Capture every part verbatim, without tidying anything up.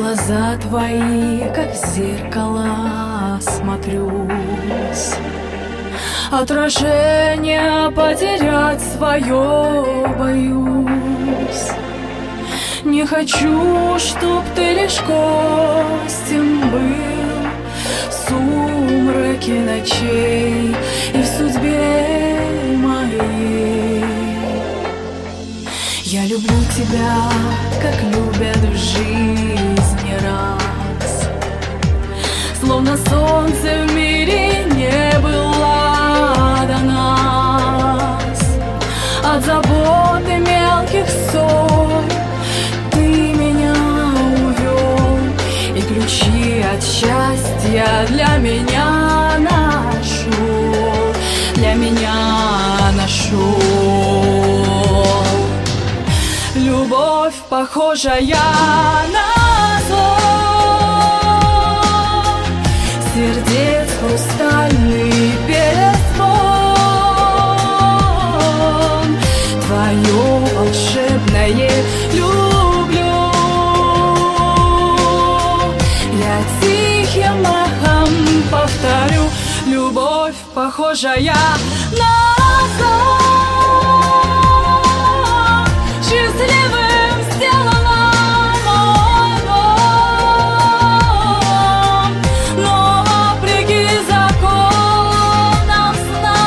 глаза твои, как в зеркало смотрюсь. Отражение потерять свое боюсь. Не хочу, чтоб ты лишь гостем был в сумраке ночей и в судьбе моей. Я люблю тебя, как любят в жизни раз, словно солнце в мире не было до нас. От забот и мелких ссор ты меня увел, и ключи от счастья для меня нашел, для меня нашел. Любовь, похожая на зов, сердец хрустальный перезвон. Твое волшебное люблю я тихим эхом повторю. Любовь, похожая на зов, счастливым сделала мой дом, но вопреки законам сна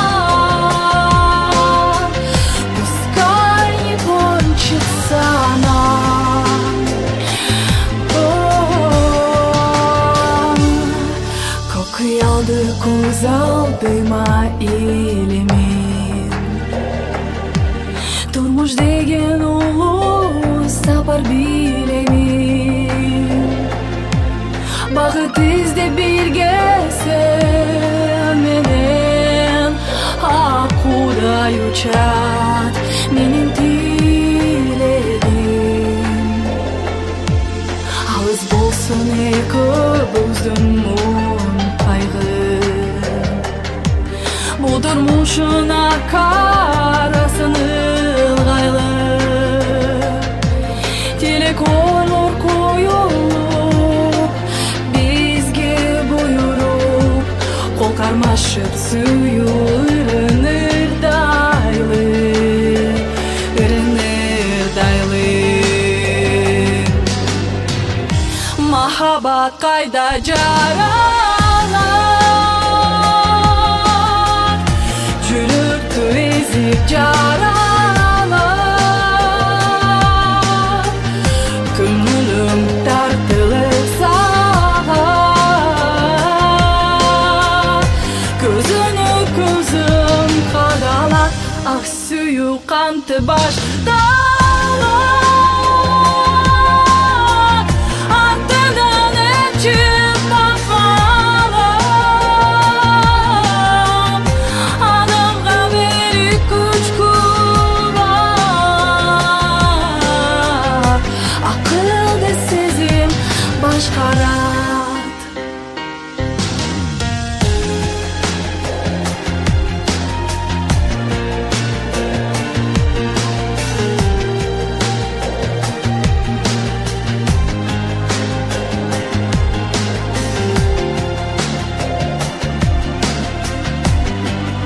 пускай не кончится нам. Ko'kayoldi ko'z oldima elemin, turmush degan ulug' safar bilemin. Baxt izlab birgasan menen, haquday uchat mening tilagim. Olis bo'lsin yiqib uzun qayg'u, bu turmushuna qarasin ilg'ayli. Telekonlar qo'yilib bizga buyurib, qo'l qarmashib suyulinir dayli, irinir dayli. Mahabbat qayda jaralar, yuribdi ezib jaralar. Ko'nglim tortilib sağa, ko'zini ko'zim qadalar. Ah, suyuq qanti boshdalar,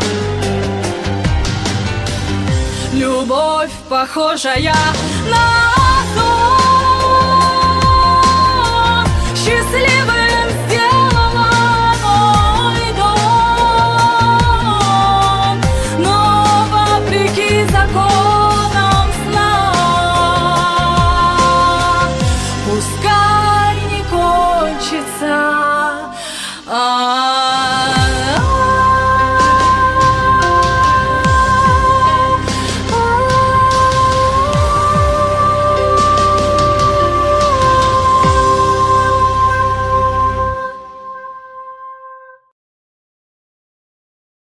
любовь, похожая на